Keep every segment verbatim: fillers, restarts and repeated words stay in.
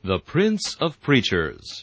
The Prince of Preachers.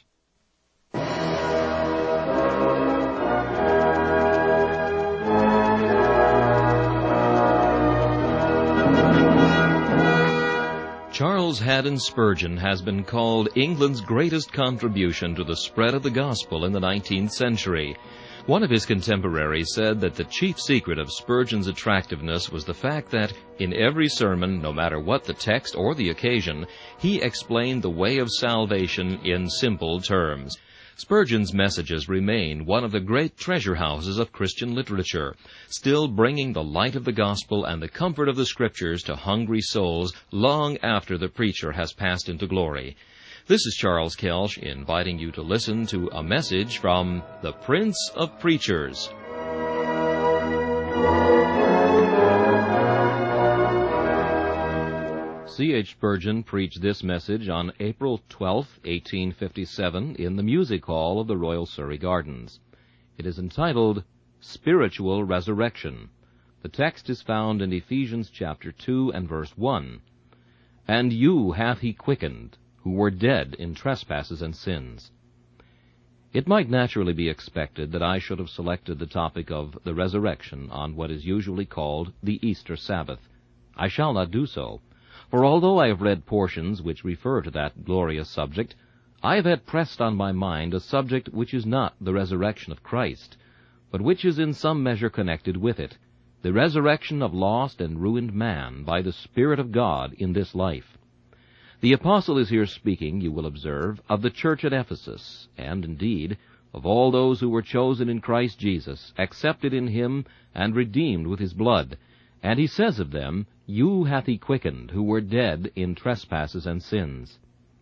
Charles Haddon Spurgeon has been called England's greatest contribution to the spread of the gospel in the nineteenth century. One of his contemporaries said that the chief secret of Spurgeon's attractiveness was the fact that, in every sermon, no matter what the text or the occasion, he explained the way of salvation in simple terms. Spurgeon's messages remain one of the great treasure houses of Christian literature, still bringing the light of the gospel and the comfort of the Scriptures to hungry souls long after the preacher has passed into glory. This is Charles Kelsch inviting you to listen to a message from the Prince of Preachers. C H Spurgeon preached this message on April twelfth, eighteen fifty-seven, in the Music Hall of the Royal Surrey Gardens. It is entitled, Spiritual Resurrection. The text is found in Ephesians chapter two and verse one. And you hath he quickened, who were dead in trespasses and sins. It might naturally be expected that I should have selected the topic of the resurrection on what is usually called the Easter Sabbath. I shall not do so, for although I have read portions which refer to that glorious subject, I have had pressed on my mind a subject which is not the resurrection of Christ, but which is in some measure connected with it, the resurrection of lost and ruined man by the Spirit of God in this life. The apostle is here speaking, you will observe, of the church at Ephesus, and, indeed, of all those who were chosen in Christ Jesus, accepted in him, and redeemed with his blood. And he says of them, You hath he quickened, who were dead in trespasses and sins.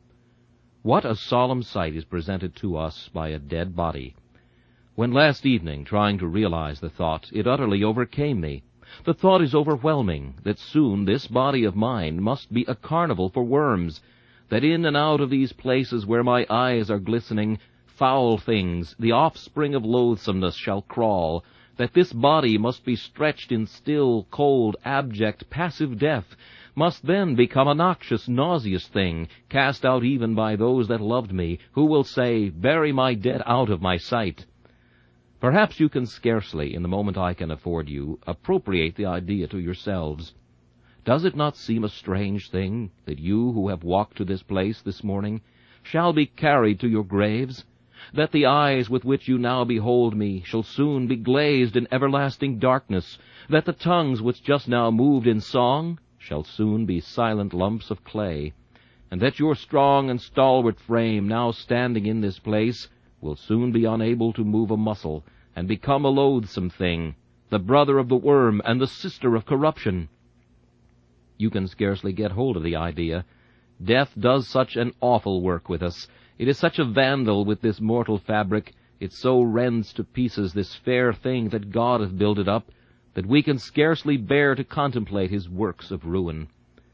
What a solemn sight is presented to us by a dead body! When last evening, trying to realize the thought, it utterly overcame me. The thought is overwhelming, that soon this body of mine must be a carnival for worms, that in and out of these places where my eyes are glistening, foul things, the offspring of loathsomeness, shall crawl, that this body must be stretched in still, cold, abject, passive death, must then become a noxious, nauseous thing, cast out even by those that loved me, who will say, Bury my dead out of my sight. Perhaps you can scarcely, in the moment I can afford you, appropriate the idea to yourselves. Does it not seem a strange thing that you who have walked to this place this morning shall be carried to your graves, that the eyes with which you now behold me shall soon be glazed in everlasting darkness, that the tongues which just now moved in song shall soon be silent lumps of clay, and that your strong and stalwart frame now standing in this place will soon be unable to move a muscle, and become a loathsome thing, the brother of the worm and the sister of corruption. You can scarcely get hold of the idea. Death does such an awful work with us. It is such a vandal with this mortal fabric, it so rends to pieces this fair thing that God hath builded up, that we can scarcely bear to contemplate his works of ruin.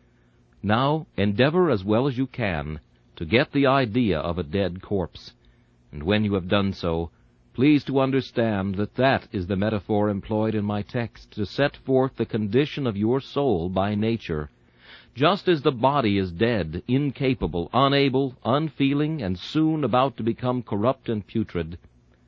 Now endeavor as well as you can to get the idea of a dead corpse, and when you have done so, please to understand that that is the metaphor employed in my text to set forth the condition of your soul by nature. Just as the body is dead, incapable, unable, unfeeling, and soon about to become corrupt and putrid,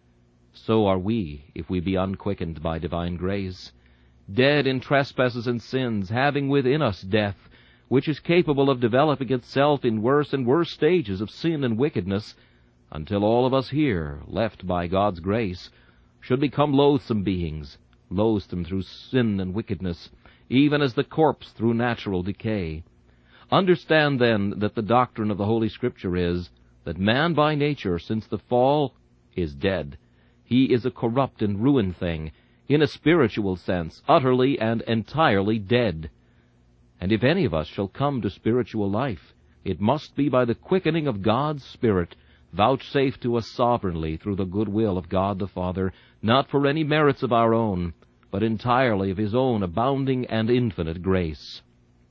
so are we, if we be unquickened by divine grace, dead in trespasses and sins, having within us death, which is capable of developing itself in worse and worse stages of sin and wickedness, until all of us here, left by God's grace, should become loathsome beings, loathsome through sin and wickedness, even as the corpse through natural decay. Understand, then, that the doctrine of the Holy Scripture is, that man by nature, since the fall, is dead. He is a corrupt and ruined thing, in a spiritual sense, utterly and entirely dead. And if any of us shall come to spiritual life, it must be by the quickening of God's Spirit, vouchsafed to us sovereignly through the good will of God the Father, not for any merits of our own, but entirely of his own abounding and infinite grace.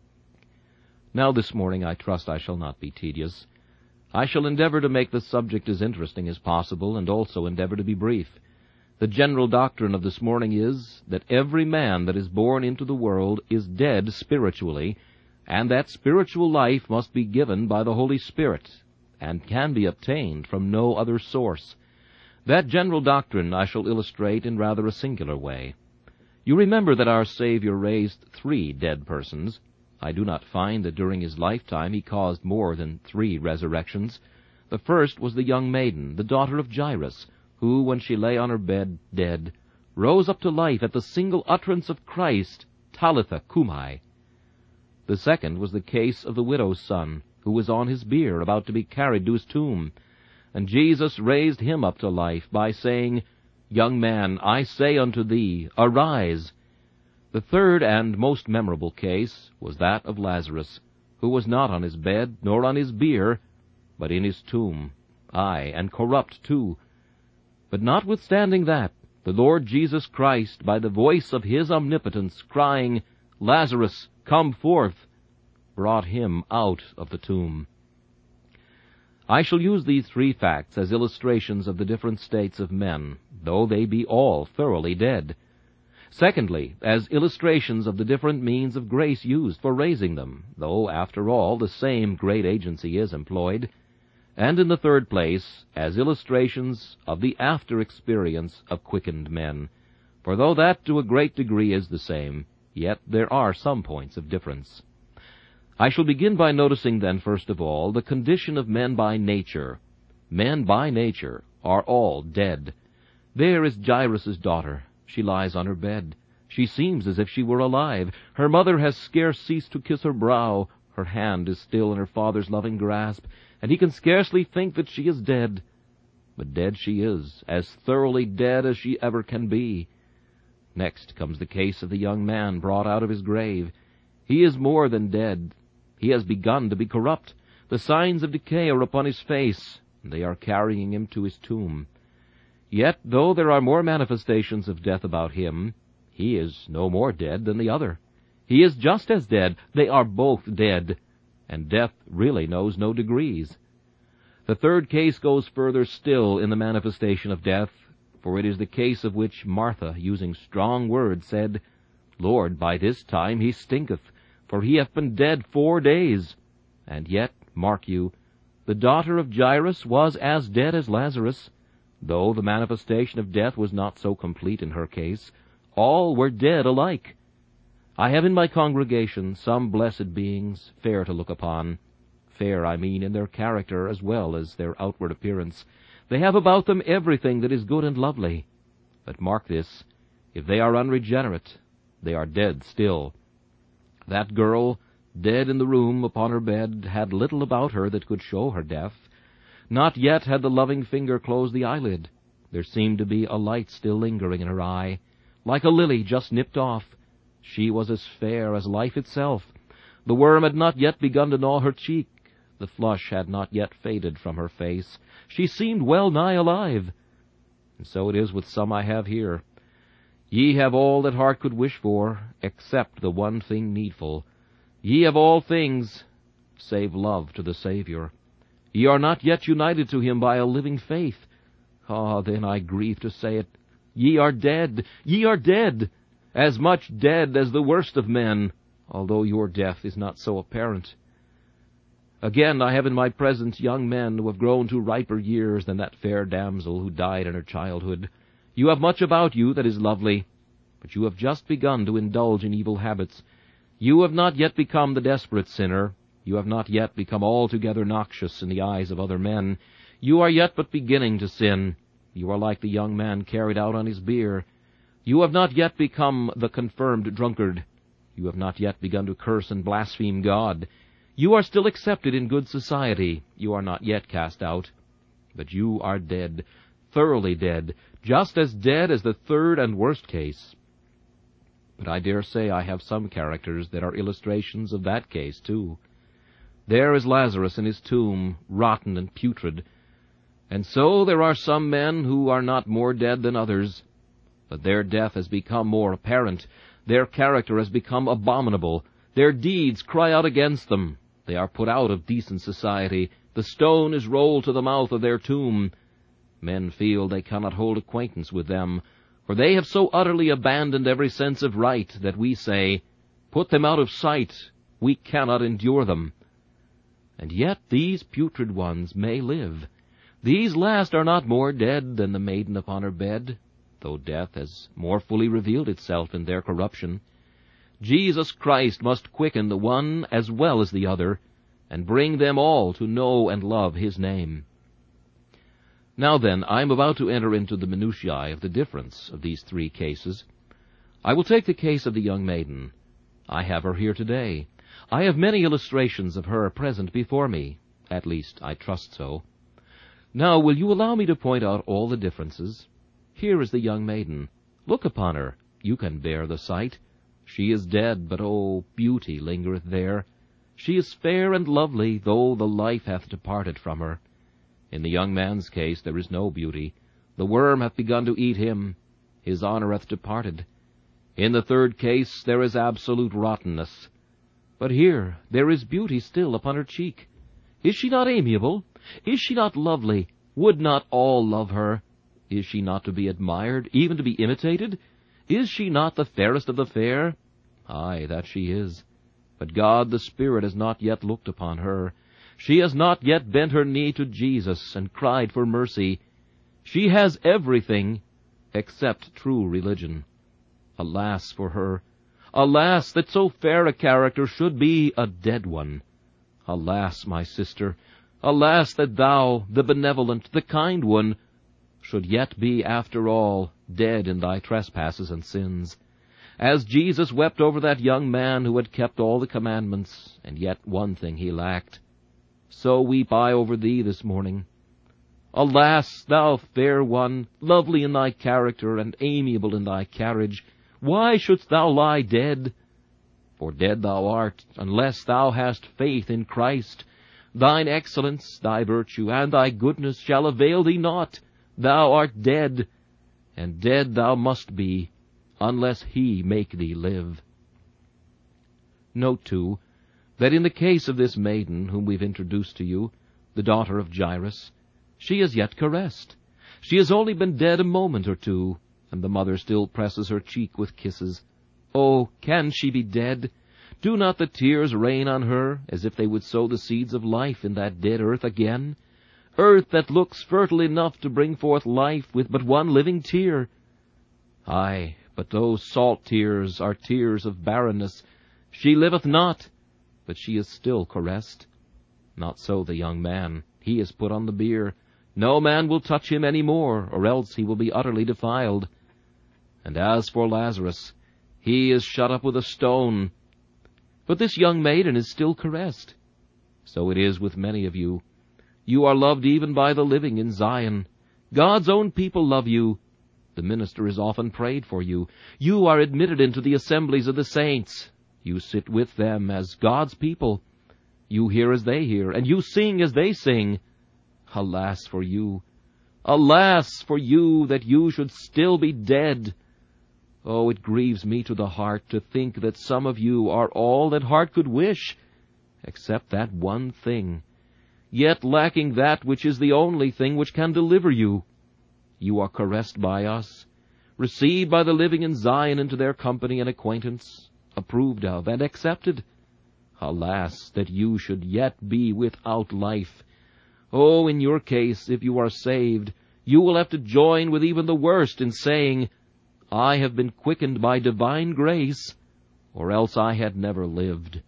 Now this morning I trust I shall not be tedious. I shall endeavor to make the subject as interesting as possible, and also endeavor to be brief. The general doctrine of this morning is that every man that is born into the world is dead spiritually, and that spiritual life must be given by the Holy Spirit, and can be obtained from no other source. That general doctrine I shall illustrate in rather a singular way. You remember that our Savior raised three dead persons. I do not find that during his lifetime he caused more than three resurrections. The first was the young maiden, the daughter of Jairus, who, when she lay on her bed dead, rose up to life at the single utterance of Christ, Talitha cumi. The second was the case of the widow's son, who was on his bier, about to be carried to his tomb, and Jesus raised him up to life by saying, Young man, I say unto thee, arise. The third and most memorable case was that of Lazarus, who was not on his bed, nor on his bier, but in his tomb, aye, and corrupt too. But notwithstanding that, the Lord Jesus Christ, by the voice of his omnipotence, crying, Lazarus, come forth, brought him out of the tomb. I shall use these three facts as illustrations of the different states of men, though they be all thoroughly dead. Secondly, as illustrations of the different means of grace used for raising them, though, after all, the same great agency is employed. And in the third place, as illustrations of the after experience of quickened men, for though that to a great degree is the same, yet there are some points of difference. I shall begin by noticing then, first of all, the condition of men by nature. Men by nature are all dead. There is Jairus' daughter. She lies on her bed. She seems as if she were alive. Her mother has scarce ceased to kiss her brow. Her hand is still in her father's loving grasp, and he can scarcely think that she is dead. But dead she is, as thoroughly dead as she ever can be. Next comes the case of the young man brought out of his grave. He is more than dead. He has begun to be corrupt. The signs of decay are upon his face, and they are carrying him to his tomb. Yet, though there are more manifestations of death about him, he is no more dead than the other. He is just as dead. They are both dead, and death really knows no degrees. The third case goes further still in the manifestation of death, for it is the case of which Martha, using strong words, said, Lord, by this time he stinketh, for he hath been dead four days. And yet, mark you, the daughter of Jairus was as dead as Lazarus, though the manifestation of death was not so complete in her case. All were dead alike. I have in my congregation some blessed beings, fair to look upon. Fair, I mean, in their character as well as their outward appearance. They have about them everything that is good and lovely. But mark this, if they are unregenerate, they are dead still. That girl, dead in the room upon her bed, had little about her that could show her death. Not yet had the loving finger closed the eyelid. There seemed to be a light still lingering in her eye, like a lily just nipped off. She was as fair as life itself. The worm had not yet begun to gnaw her cheek. The flush had not yet faded from her face. She seemed well nigh alive. And so it is with some I have here. Ye have all that heart could wish for, except the one thing needful. Ye have all things, save love to the Savior. Ye are not yet united to him by a living faith. Ah, then I grieve to say it. Ye are dead. Ye are dead. As much dead as the worst of men, although your death is not so apparent. Again, I have in my presence young men who have grown to riper years than that fair damsel who died in her childhood. You have much about you that is lovely, but you have just begun to indulge in evil habits. You have not yet become the desperate sinner. You have not yet become altogether noxious in the eyes of other men. You are yet but beginning to sin. You are like the young man carried out on his bier. You have not yet become the confirmed drunkard. You have not yet begun to curse and blaspheme God. You are still accepted in good society. You are not yet cast out. But you are dead, thoroughly dead, just as dead as the third and worst case. But I dare say I have some characters that are illustrations of that case, too. There is Lazarus in his tomb, rotten and putrid. And so there are some men who are not more dead than others, but their death has become more apparent. Their character has become abominable. Their deeds cry out against them. They are put out of decent society. The stone is rolled to the mouth of their tomb. Men feel they cannot hold acquaintance with them, for they have so utterly abandoned every sense of right that we say, Put them out of sight. We cannot endure them. and yet these putrid ones may live. These last are not more dead than the maiden upon her bed, though death has more fully revealed itself in their corruption. Jesus Christ must quicken the one as well as the other, and bring them all to know and love his name. Now then, I am about to enter into the minutiae of the difference of these three cases. I will take the case of the young maiden. I have her here today. I have many illustrations of her present before me. At least, I trust so. Now, will you allow me to point out all the differences? Here is the young maiden. Look upon her. You can bear the sight. She is dead, but, oh, beauty lingereth there. She is fair and lovely, though the life hath departed from her. In the young man's case there is no beauty. The worm hath begun to eat him. His honour hath departed. In the third case there is absolute rottenness. But here there is beauty still upon her cheek. Is she not amiable? Is she not lovely? Would not all love her? Is she not to be admired, even to be imitated? Is she not the fairest of the fair? Aye, that she is. But God the Spirit has not yet looked upon her. She has not yet bent her knee to Jesus and cried for mercy. She has everything except true religion. Alas for her! Alas, that so fair a character should be a dead one! Alas, my sister! Alas, that thou, the benevolent, the kind one, should yet be, after all, dead in thy trespasses and sins. As Jesus wept over that young man who had kept all the commandments, and yet one thing he lacked, so weep I over thee this morning. Alas, thou fair one, lovely in thy character and amiable in thy carriage, why shouldst thou lie dead? For dead thou art, unless thou hast faith in Christ. Thine excellence, thy virtue, and thy goodness shall avail thee not. Thou art dead, and dead thou must be, unless he make thee live. Note, too, that in the case of this maiden whom we've introduced to you, the daughter of Jairus, she is yet caressed. She has only been dead a moment or two, and the mother still presses her cheek with kisses. Oh, can she be dead? Do not the tears rain on her, as if they would sow the seeds of life in that dead earth again? Earth that looks fertile enough to bring forth life with but one living tear. Aye, but those salt tears are tears of barrenness. She liveth not, but she is still caressed. Not so the young man. He is put on the bier. No man will touch him any more, or else he will be utterly defiled. And as for Lazarus, he is shut up with a stone. But this young maiden is still caressed. So it is with many of you. You are loved even by the living in Zion. God's own people love you. The minister is often prayed for you. You are admitted into the assemblies of the saints. You sit with them as God's people. You hear as they hear, and you sing as they sing. Alas for you! Alas for you that you should still be dead! Oh, it grieves me to the heart to think that some of you are all that heart could wish, except that one thing, yet lacking that which is the only thing which can deliver you. You are caressed by us, received by the living in Zion into their company and acquaintance, approved of and accepted. Alas, that you should yet be without life! Oh, in your case, if you are saved, you will have to join with even the worst in saying, I have been quickened by divine grace, or else I had never lived.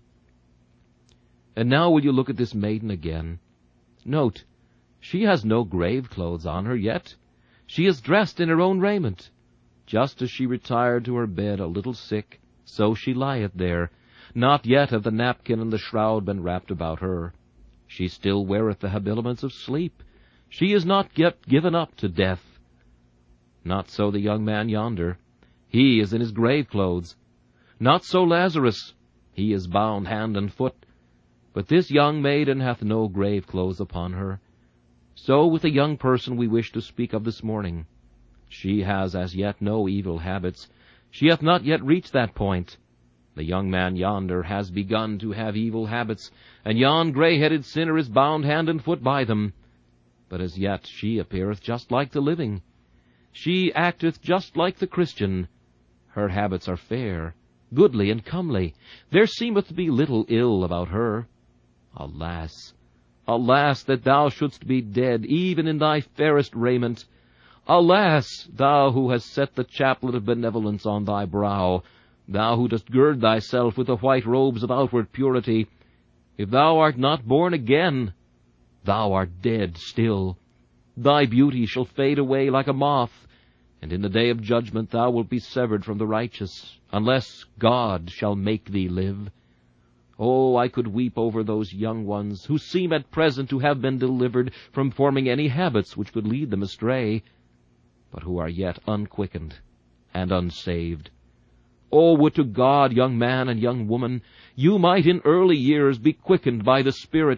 And now will you look at this maiden again? Note, she has no grave clothes on her yet. She is dressed in her own raiment. Just as she retired to her bed a little sick, so she lieth there. Not yet have the napkin and the shroud been wrapped about her. She still weareth the habiliments of sleep. She is not yet given up to death. Not so the young man yonder. He is in his grave clothes. Not so Lazarus. He is bound hand and foot. But this young maiden hath no grave clothes upon her. So with the young person we wish to speak of this morning. She has as yet no evil habits. She hath not yet reached that point. The young man yonder has begun to have evil habits, and yon grey-headed sinner is bound hand and foot by them. But as yet she appeareth just like the living. She acteth just like the Christian. Her habits are fair, goodly, and comely. There seemeth to be little ill about her. Alas, Alas, that thou shouldst be dead, even in thy fairest raiment! Alas, thou who hast set the chaplet of benevolence on thy brow, thou who dost gird thyself with the white robes of outward purity! If thou art not born again, thou art dead still. Thy beauty shall fade away like a moth, and in the day of judgment thou wilt be severed from the righteous, unless God shall make thee live. Oh, I could weep over those young ones, who seem at present to have been delivered from forming any habits which could lead them astray, but who are yet unquickened and unsaved. Oh, would to God, young man and young woman, you might in early years be quickened by the Spirit.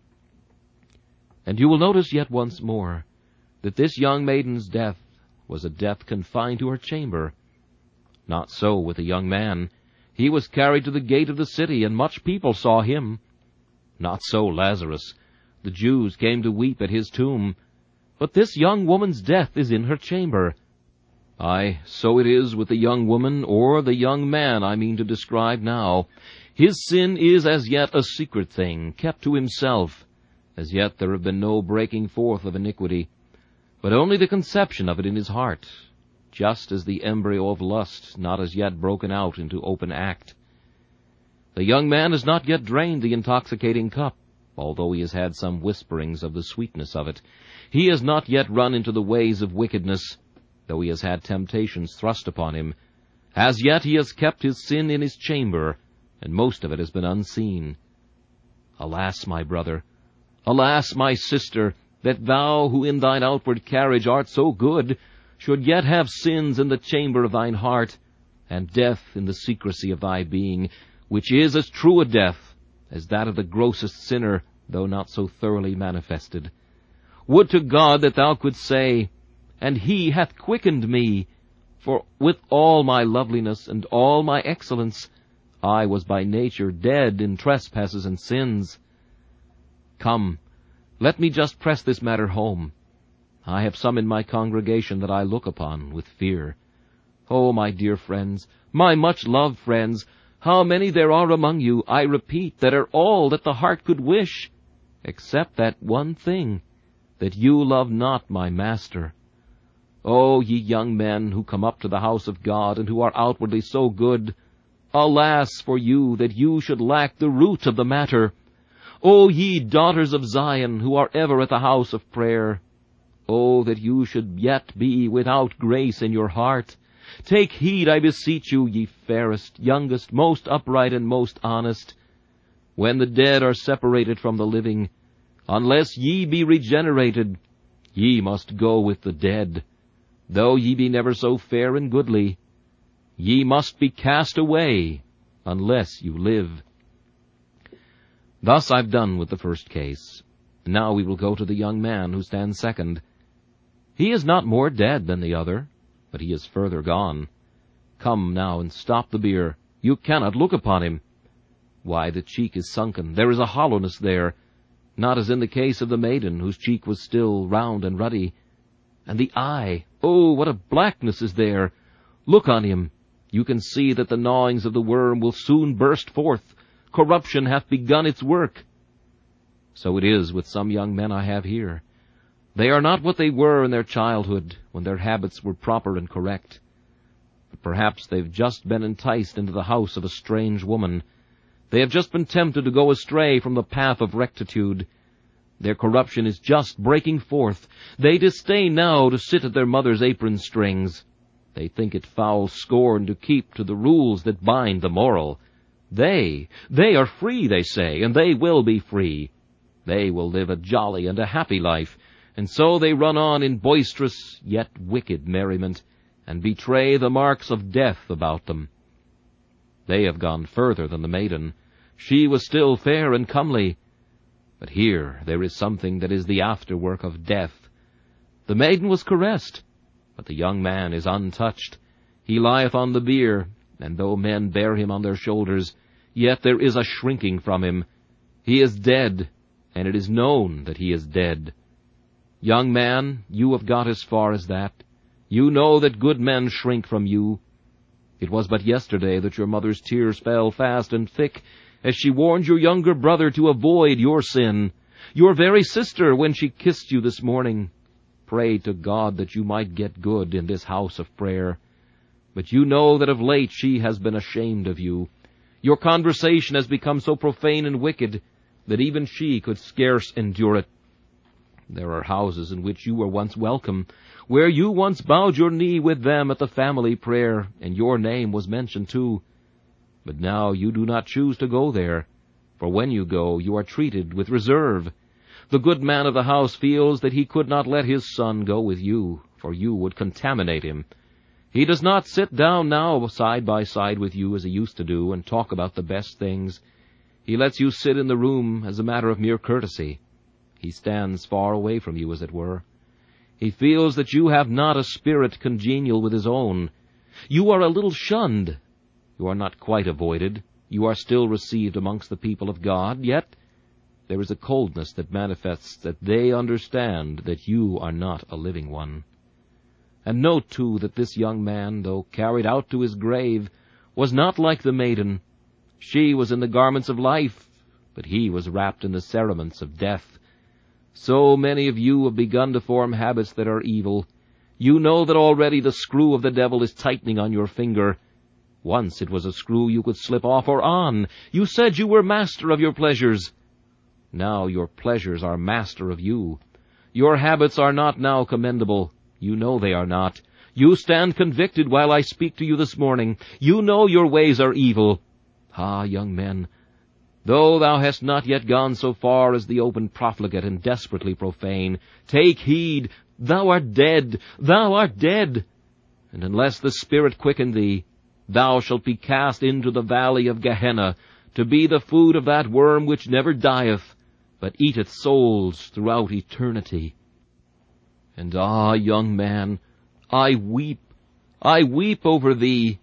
And you will notice yet once more that this young maiden's death was a death confined to her chamber. Not so with the young man. He was carried to the gate of the city, and much people saw him. Not so Lazarus. The Jews came to weep at his tomb. But this young woman's death is in her chamber. Aye, so it is with the young woman, or the young man I mean to describe now. His sin is as yet a secret thing, kept to himself. As yet there have been no breaking forth of iniquity, but only the conception of it in his heart, just as the embryo of lust, not as yet broken out into open act. The young man has not yet drained the intoxicating cup, although he has had some whisperings of the sweetness of it. He has not yet run into the ways of wickedness, though he has had temptations thrust upon him. As yet he has kept his sin in his chamber, and most of it has been unseen. Alas, my brother, alas, my sister, that thou, who in thine outward carriage art so good, should yet have sins in the chamber of thine heart, and death in the secrecy of thy being, which is as true a death as that of the grossest sinner, though not so thoroughly manifested. Would to God that thou couldst say, "And he hath quickened me, for with all my loveliness and all my excellence, I was by nature dead in trespasses and sins." Come, let me just press this matter home. I have some in my congregation that I look upon with fear. Oh, my dear friends, my much-loved friends, how many there are among you, I repeat, that are all that the heart could wish, except that one thing, that you love not my Master. Oh, ye young men who come up to the house of God, and who are outwardly so good, alas for you that you should lack the root of the matter. O ye daughters of Zion, who are ever at the house of prayer, oh, that you should yet be without grace in your heart. Take heed, I beseech you, ye fairest, youngest, most upright, and most honest. When the dead are separated from the living, unless ye be regenerated, ye must go with the dead. Though ye be never so fair and goodly, ye must be cast away, unless you live. Thus I've done with the first case. Now we will go to the young man who stands second. He is not more dead than the other, but he is further gone. Come now and stop the bier. You cannot look upon him. Why, the cheek is sunken. There is a hollowness there, not as in the case of the maiden, whose cheek was still round and ruddy. And the eye, oh, what a blackness is there! Look on him. You can see that the gnawings of the worm will soon burst forth. Corruption hath begun its work. So it is with some young men I have here. They are not what they were in their childhood, when their habits were proper and correct. But perhaps they've just been enticed into the house of a strange woman. They have just been tempted to go astray from the path of rectitude. Their corruption is just breaking forth. They disdain now to sit at their mother's apron strings. They think it foul scorn to keep to the rules that bind the moral. They, they are free, they say, and they will be free. They will live a jolly and a happy life, and so they run on in boisterous yet wicked merriment, and betray the marks of death about them. They have gone further than the maiden. She was still fair and comely, but here there is something that is the afterwork of death. The maiden was caressed, but the young man is untouched. He lieth on the bier, and though men bear him on their shoulders, yet there is a shrinking from him. He is dead, and it is known that he is dead. Young man, you have got as far as that. You know that good men shrink from you. It was but yesterday that your mother's tears fell fast and thick, as she warned your younger brother to avoid your sin. Your very sister, when she kissed you this morning, prayed to God that you might get good in this house of prayer. But you know that of late she has been ashamed of you. Your conversation has become so profane and wicked that even she could scarce endure it. There are houses in which you were once welcome, where you once bowed your knee with them at the family prayer, and your name was mentioned too. But now you do not choose to go there, for when you go, you are treated with reserve. The good man of the house feels that he could not let his son go with you, for you would contaminate him. He does not sit down now side by side with you as he used to do and talk about the best things. He lets you sit in the room as a matter of mere courtesy. He stands far away from you, as it were. He feels that you have not a spirit congenial with his own. You are a little shunned. You are not quite avoided. You are still received amongst the people of God, yet there is a coldness that manifests that they understand that you are not a living one. And note, too, that this young man, though carried out to his grave, was not like the maiden. She was in the garments of life, but he was wrapped in the cerements of death. So many of you have begun to form habits that are evil. You know that already the screw of the devil is tightening on your finger. Once it was a screw you could slip off or on. You said you were master of your pleasures. Now your pleasures are master of you. Your habits are not now commendable. You know they are not. You stand convicted while I speak to you this morning. You know your ways are evil. Ah, young men, though thou hast not yet gone so far as the open profligate and desperately profane, take heed, thou art dead, thou art dead. And unless the Spirit quicken thee, thou shalt be cast into the valley of Gehenna, to be the food of that worm which never dieth, but eateth souls throughout eternity. And ah, young man, I weep, I weep over thee.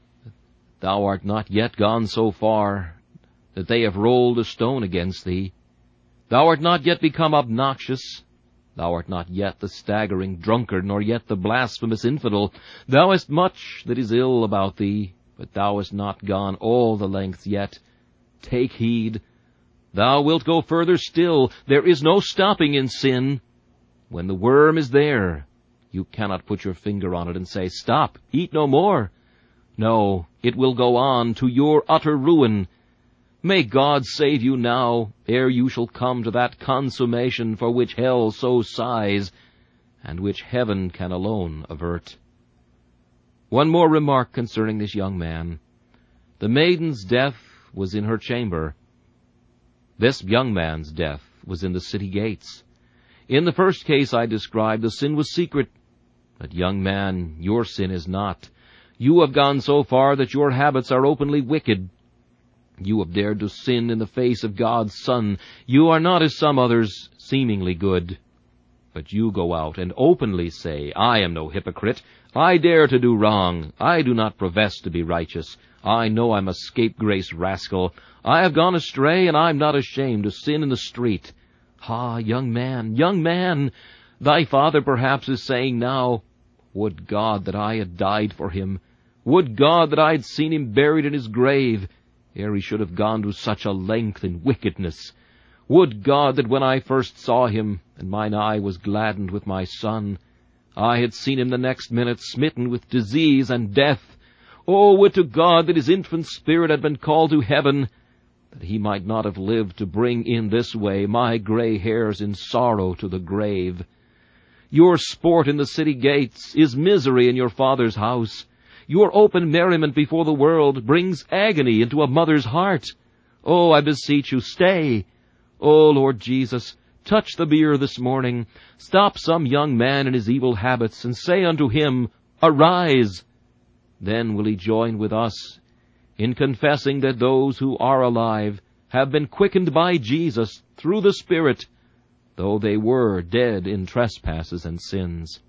Thou art not yet gone so far that they have rolled a stone against thee. Thou art not yet become obnoxious. Thou art not yet the staggering drunkard, nor yet the blasphemous infidel. Thou hast much that is ill about thee, but thou hast not gone all the lengths yet. Take heed. Thou wilt go further still. There is no stopping in sin. When the worm is there, you cannot put your finger on it and say, "Stop, eat no more." No, it will go on to your utter ruin. May God save you now, ere you shall come to that consummation for which hell so sighs, and which heaven can alone avert. One more remark concerning this young man. The maiden's death was in her chamber. This young man's death was in the city gates. In the first case I described, the sin was secret. But, young man, your sin is not. You have gone so far that your habits are openly wicked. You have dared to sin in the face of God's Son. You are not as some others, seemingly good. But you go out and openly say, "I am no hypocrite. I dare to do wrong. I do not profess to be righteous. I know I'm a scapegrace rascal. I have gone astray, and I'm not ashamed to sin in the street." Ah, young man, young man, thy father perhaps is saying now, "Would God that I had died for him. Would God that I had seen him buried in his grave, ere he should have gone to such a length in wickedness. Would God that when I first saw him, and mine eye was gladdened with my son, I had seen him the next minute smitten with disease and death. Oh, would to God that his infant spirit had been called to heaven, that he might not have lived to bring in this way my gray hairs in sorrow to the grave. Your sport in the city gates is misery in your father's house. Your open merriment before the world brings agony into a mother's heart. Oh, I beseech you, stay. Oh, Lord Jesus, touch the bier this morning. Stop some young man in his evil habits, and say unto him, "Arise." Then will he join with us in confessing that those who are alive have been quickened by Jesus through the Spirit, though they were dead in trespasses and sins.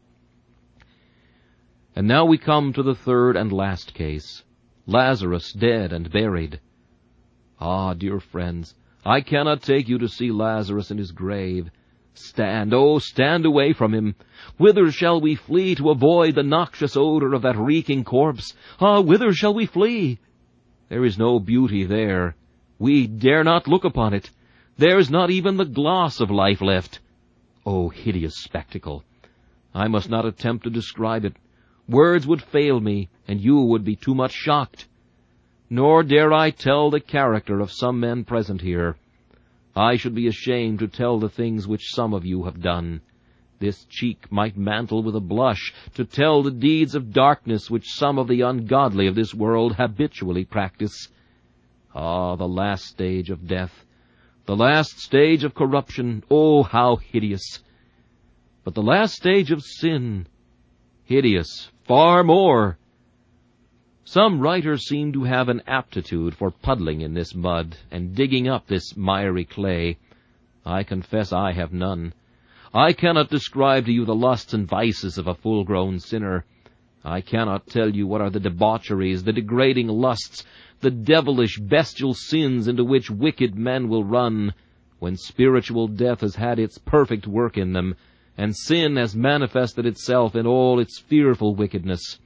And now we come to the third and last case, Lazarus dead and buried. Ah, dear friends, I cannot take you to see Lazarus in his grave. Stand, oh, stand away from him. Whither shall we flee to avoid the noxious odor of that reeking corpse? Ah, whither shall we flee? There is no beauty there. We dare not look upon it. There is not even the gloss of life left. Oh, hideous spectacle! I must not attempt to describe it. Words would fail me, and you would be too much shocked. Nor dare I tell the character of some men present here. I should be ashamed to tell the things which some of you have done. This cheek might mantle with a blush to tell the deeds of darkness which some of the ungodly of this world habitually practice. Ah, the last stage of death, the last stage of corruption, oh, how hideous! But the last stage of sin, hideous far more. Some writers seem to have an aptitude for puddling in this mud and digging up this miry clay. I confess I have none. I cannot describe to you the lusts and vices of a full-grown sinner. I cannot tell you what are the debaucheries, the degrading lusts, the devilish, bestial sins into which wicked men will run when spiritual death has had its perfect work in them, and sin has manifested itself in all its fearful wickedness.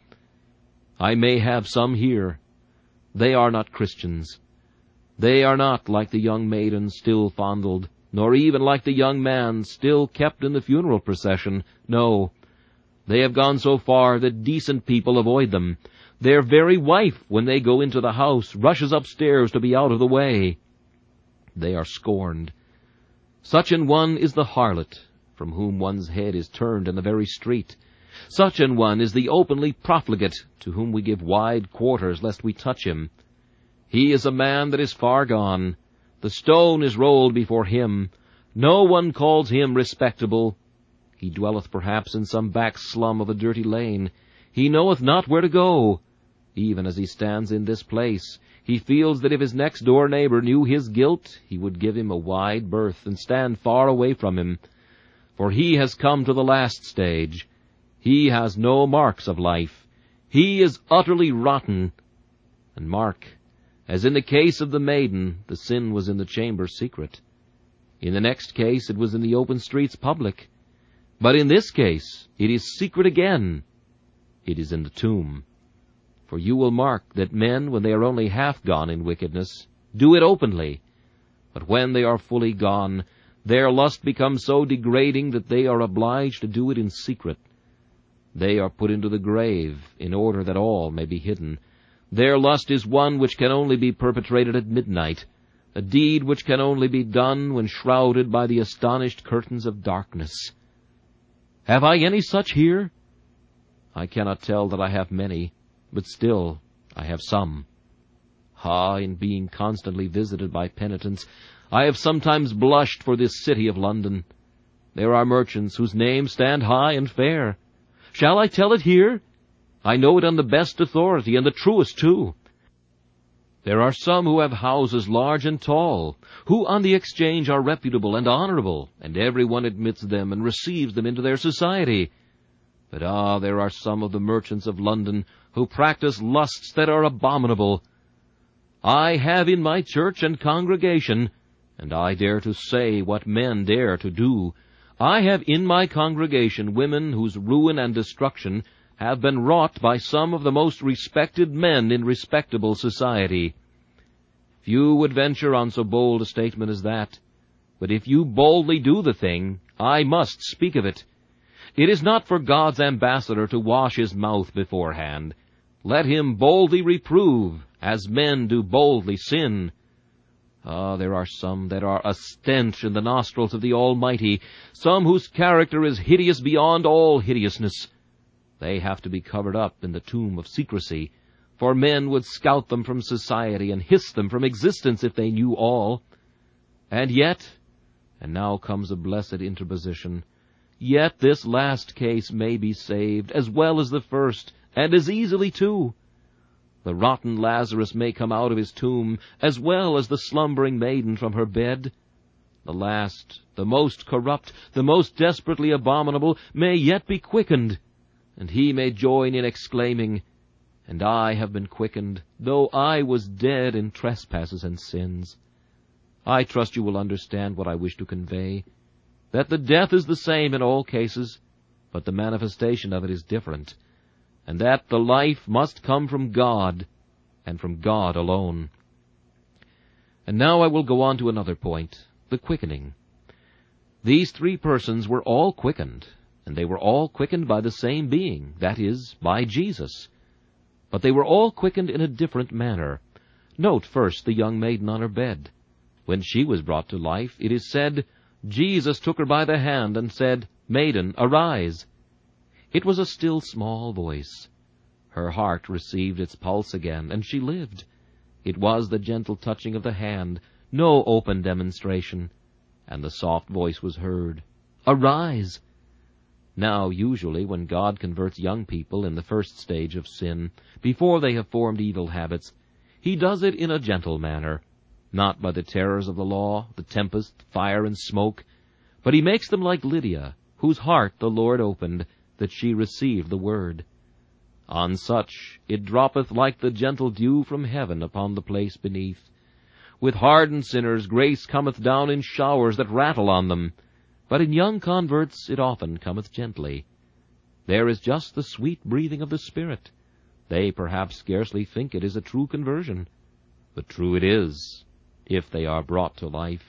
I may have some here. They are not Christians. They are not like the young maiden still fondled, nor even like the young man still kept in the funeral procession. No, they have gone so far that decent people avoid them. Their very wife, when they go into the house, rushes upstairs to be out of the way. They are scorned. Such an one is the harlot, from whom one's head is turned in the very street. Such an one is the openly profligate, to whom we give wide quarters lest we touch him. He is a man that is far gone. The stone is rolled before him. No one calls him respectable. He dwelleth perhaps in some back slum of a dirty lane. He knoweth not where to go. Even as he stands in this place, he feels that if his next-door neighbor knew his guilt, he would give him a wide berth and stand far away from him. For he has come to the last stage. He has no marks of life. He is utterly rotten. And mark, as in the case of the maiden, the sin was in the chamber secret. In the next case, it was in the open streets public. But in this case, it is secret again. It is in the tomb. For you will mark that men, when they are only half gone in wickedness, do it openly. But when they are fully gone, their lust becomes so degrading that they are obliged to do it in secret. They are put into the grave in order that all may be hidden. Their lust is one which can only be perpetrated at midnight, a deed which can only be done when shrouded by the astonished curtains of darkness. Have I any such here? I cannot tell that I have many, but still I have some. Ah, in being constantly visited by penitents, I have sometimes blushed for this city of London. There are merchants whose names stand high and fair. Shall I tell it here? I know it on the best authority, and the truest too. There are some who have houses large and tall, who on the exchange are reputable and honorable, and every one admits them and receives them into their society. But ah, there are some of the merchants of London who practice lusts that are abominable. I have in my church and congregation, and I dare to say what men dare to do, I have in my congregation women whose ruin and destruction have been wrought by some of the most respected men in respectable society. Few would venture on so bold a statement as that, but if you boldly do the thing, I must speak of it. It is not for God's ambassador to wash his mouth beforehand. Let him boldly reprove, as men do boldly sin. Ah, there are some that are a stench in the nostrils of the Almighty, some whose character is hideous beyond all hideousness. They have to be covered up in the tomb of secrecy, for men would scout them from society and hiss them from existence if they knew all. And yet, and now comes a blessed interposition, yet this last case may be saved, as well as the first, and as easily too. The rotten Lazarus may come out of his tomb, as well as the slumbering maiden from her bed. The last, the most corrupt, the most desperately abominable, may yet be quickened, and he may join in exclaiming, "And I have been quickened, though I was dead in trespasses and sins." I trust you will understand what I wish to convey, that the death is the same in all cases, but the manifestation of it is different, and that the life must come from God, and from God alone. And now I will go on to another point, the quickening. These three persons were all quickened, and they were all quickened by the same being, that is, by Jesus. But they were all quickened in a different manner. Note first the young maiden on her bed. When she was brought to life, it is said, Jesus took her by the hand and said, Maiden, arise. It was a still small voice. Her heart received its pulse again, and she lived. It was the gentle touching of the hand, no open demonstration, and the soft voice was heard, Arise! Now, usually, when God converts young people in the first stage of sin, before they have formed evil habits, He does it in a gentle manner, not by the terrors of the law, the tempest, fire, and smoke, but He makes them like Lydia, whose heart the Lord opened, that she received the word. On such it droppeth like the gentle dew from heaven upon the place beneath. With hardened sinners grace cometh down in showers that rattle on them, but in young converts it often cometh gently. There is just the sweet breathing of the Spirit. They perhaps scarcely think it is a true conversion, but true it is, if they are brought to life.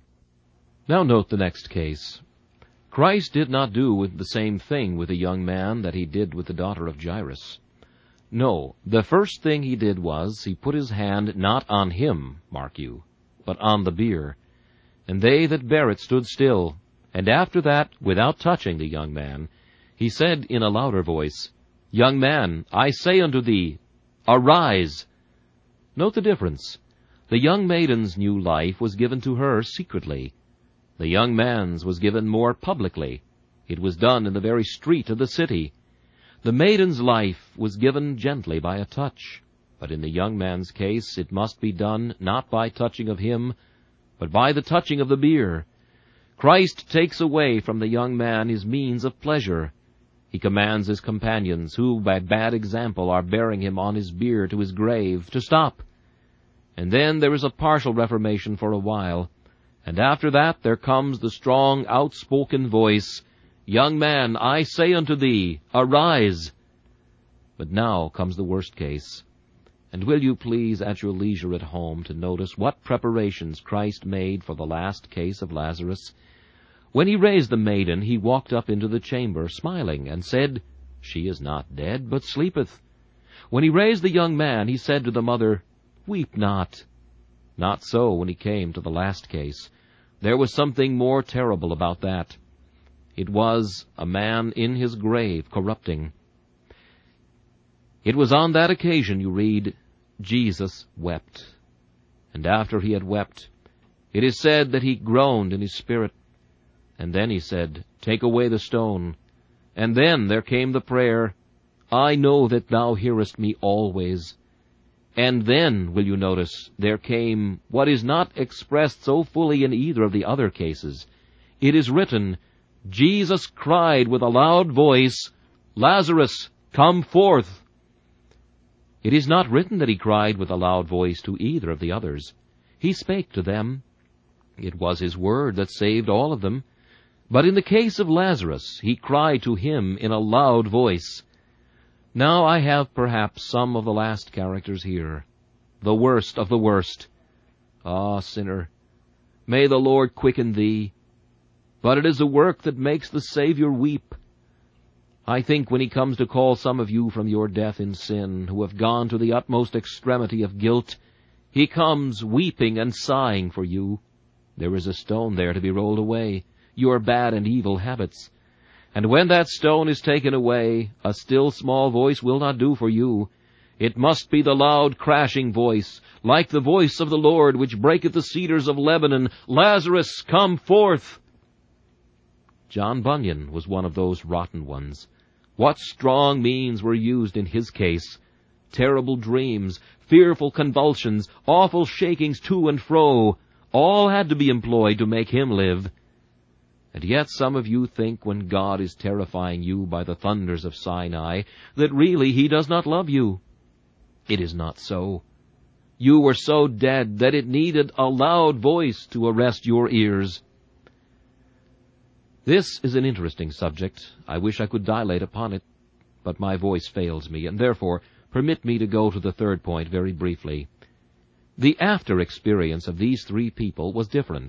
Now note the next case. Christ did not do with the same thing with the young man that He did with the daughter of Jairus. No, the first thing He did was, He put His hand not on him, mark you, but on the bier. And they that bare it stood still. And after that, without touching the young man, He said in a louder voice, Young man, I say unto thee, arise! Note the difference. The young maiden's new life was given to her secretly. The young man's was given more publicly. It was done in the very street of the city. The maiden's life was given gently by a touch, but in the young man's case it must be done not by touching of him, but by the touching of the bier. Christ takes away from the young man his means of pleasure. He commands His companions, who by bad example are bearing him on his bier to his grave, to stop. And then there is a partial reformation for a while. And after that there comes the strong, outspoken voice, Young man, I say unto thee, arise! But now comes the worst case. And will you please, at your leisure at home, to notice what preparations Christ made for the last case of Lazarus? When He raised the maiden, He walked up into the chamber, smiling, and said, She is not dead, but sleepeth. When He raised the young man, He said to the mother, Weep not. Not so when He came to the last case. There was something more terrible about that. It was a man in his grave corrupting. It was on that occasion, you read, Jesus wept. And after He had wept, it is said that He groaned in His spirit. And then He said, Take away the stone. And then there came the prayer, I know that Thou hearest me always. And then, will you notice, there came what is not expressed so fully in either of the other cases. It is written, Jesus cried with a loud voice, Lazarus, come forth. It is not written that He cried with a loud voice to either of the others. He spake to them. It was His word that saved all of them. But in the case of Lazarus, He cried to Him in a loud voice. Now I have perhaps some of the last characters here, the worst of the worst. Ah, sinner, may the Lord quicken thee, but it is a work that makes the Savior weep. I think when He comes to call some of you from your death in sin, who have gone to the utmost extremity of guilt, He comes weeping and sighing for you. There is a stone there to be rolled away, your bad and evil habits. And when that stone is taken away, a still small voice will not do for you. It must be the loud crashing voice, like the voice of the Lord, which breaketh the cedars of Lebanon, Lazarus, come forth! John Bunyan was one of those rotten ones. What strong means were used in his case! Terrible dreams, fearful convulsions, awful shakings to and fro, all had to be employed to make him live. And yet some of you think when God is terrifying you by the thunders of Sinai, that really He does not love you. It is not so. You were so dead that it needed a loud voice to arrest your ears. This is an interesting subject. I wish I could dilate upon it, but my voice fails me, and therefore permit me to go to the third point very briefly. The after experience of these three people was different.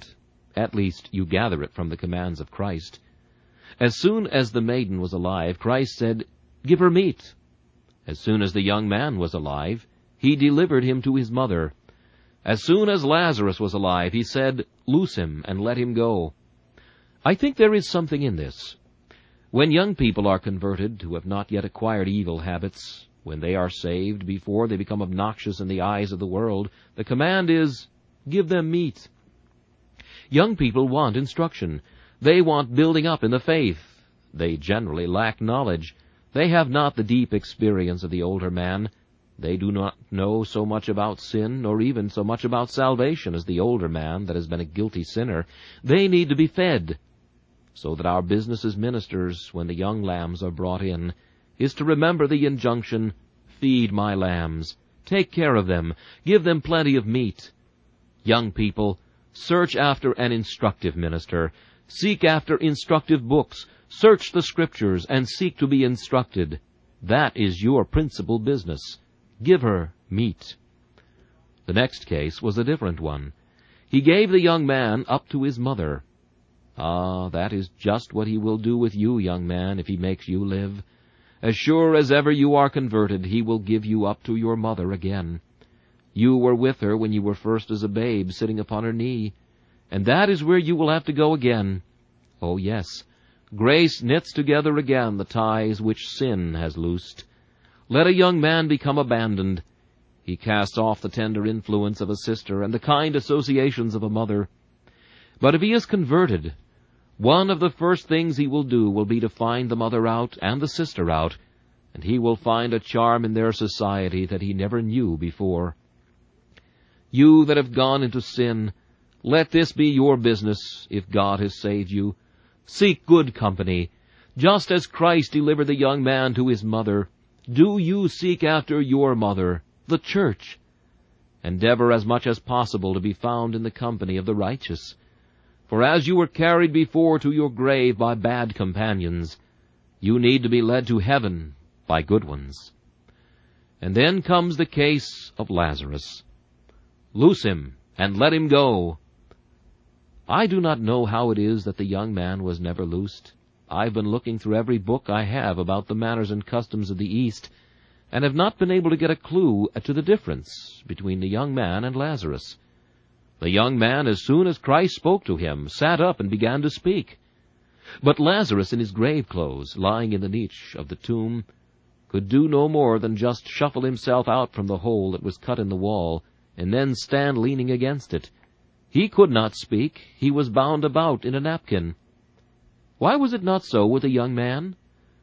At least, you gather it from the commands of Christ. As soon as the maiden was alive, Christ said, "Give her meat." As soon as the young man was alive, he delivered him to his mother. As soon as Lazarus was alive, he said, "Loose him and let him go." I think there is something in this. When young people are converted who have not yet acquired evil habits, when they are saved before they become obnoxious in the eyes of the world, the command is, give them meat. Young people want instruction. They want building up in the faith. They generally lack knowledge. They have not the deep experience of the older man. They do not know so much about sin, nor even so much about salvation as the older man that has been a guilty sinner. They need to be fed. So that our business as ministers, when the young lambs are brought in, is to remember the injunction, feed my lambs, take care of them, give them plenty of meat. Young people, search after an instructive minister, seek after instructive books, search the Scriptures, and seek to be instructed. That is your principal business. Give her meat. The next case was a different one. He gave the young man up to his mother. Ah, that is just what he will do with you, young man, if he makes you live. As sure as ever you are converted, he will give you up to your mother again. You were with her when you were first as a babe, sitting upon her knee, and that is where you will have to go again. Oh, yes, grace knits together again the ties which sin has loosed. Let a young man become abandoned. He casts off the tender influence of a sister and the kind associations of a mother. But if he is converted, one of the first things he will do will be to find the mother out and the sister out, and he will find a charm in their society that he never knew before. You that have gone into sin, let this be your business if God has saved you. Seek good company. Just as Christ delivered the young man to his mother, do you seek after your mother, the church. Endeavor as much as possible to be found in the company of the righteous. For as you were carried before to your grave by bad companions, you need to be led to heaven by good ones. And then comes the case of Lazarus. Loose him and let him go. I do not know how it is that the young man was never loosed. I've been looking through every book I have about the manners and customs of the East, and have not been able to get a clue to the difference between the young man and Lazarus. The young man, as soon as Christ spoke to him, sat up and began to speak. But Lazarus in his grave clothes, lying in the niche of the tomb, could do no more than just shuffle himself out from the hole that was cut in the wall, and then stand leaning against it. He could not speak. He was bound about in a napkin. Why was it not so with the young man?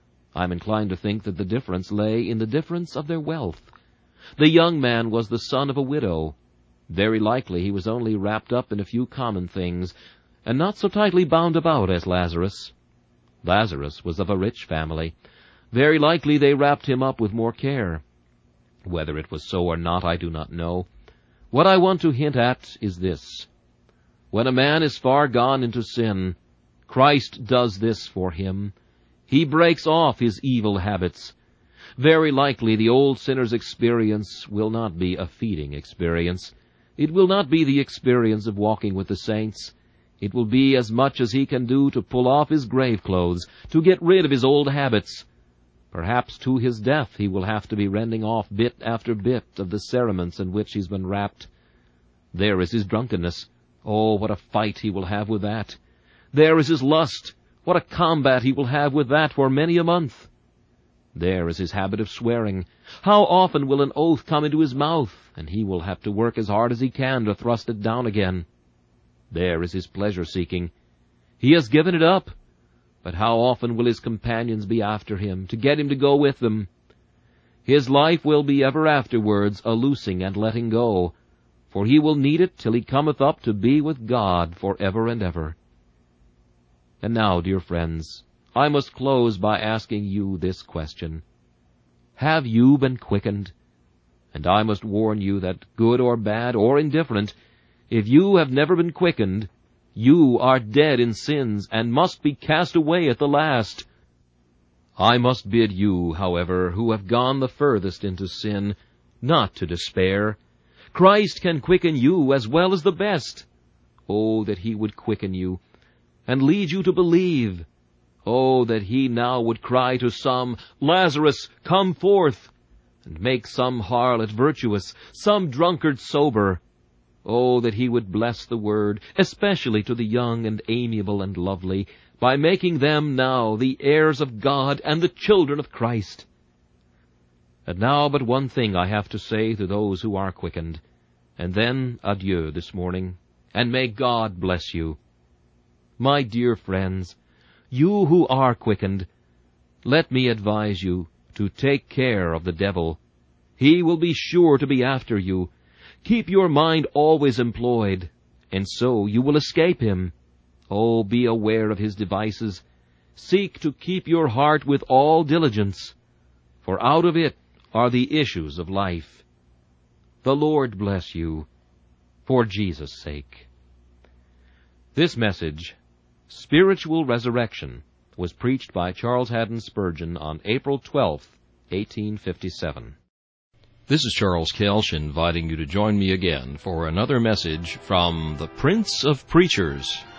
I am inclined to think that the difference lay in the difference of their wealth. The young man was the son of a widow. Very likely he was only wrapped up in a few common things, and not so tightly bound about as Lazarus. Lazarus was of a rich family. Very likely they wrapped him up with more care. Whether it was so or not, I do not know. What I want to hint at is this. When a man is far gone into sin, Christ does this for him. He breaks off his evil habits. Very likely the old sinner's experience will not be a feeding experience. It will not be the experience of walking with the saints. It will be as much as he can do to pull off his grave clothes, to get rid of his old habits. Perhaps to his death he will have to be rending off bit after bit of the cerements in which he's been wrapped. There is his drunkenness. Oh, what a fight he will have with that. There is his lust. What a combat he will have with that for many a month. There is his habit of swearing. How often will an oath come into his mouth, and he will have to work as hard as he can to thrust it down again. There is his pleasure-seeking. He has given it up, but how often will his companions be after him, to get him to go with them? His life will be ever afterwards a loosing and letting go, for he will need it till he cometh up to be with God for ever and ever. And now, dear friends, I must close by asking you this question. Have you been quickened? And I must warn you that, good or bad or indifferent, if you have never been quickened, you are dead in sins and must be cast away at the last. I must bid you, however, who have gone the furthest into sin, not to despair. Christ can quicken you as well as the best. Oh, that he would quicken you, and lead you to believe. Oh, that he now would cry to some, Lazarus, come forth, and make some harlot virtuous, some drunkard sober. Oh, that he would bless the word, especially to the young and amiable and lovely, by making them now the heirs of God and the children of Christ. And now but one thing I have to say to those who are quickened, and then adieu this morning, and may God bless you. My dear friends, you who are quickened, let me advise you to take care of the devil. He will be sure to be after you. Keep your mind always employed, and so you will escape him. Oh, be aware of his devices. Seek to keep your heart with all diligence, for out of it are the issues of life. The Lord bless you, for Jesus' sake. This message, Spiritual Resurrection, was preached by Charles Haddon Spurgeon on April twelfth, eighteen fifty-seven. This is Charles Kelsch inviting you to join me again for another message from the Prince of Preachers,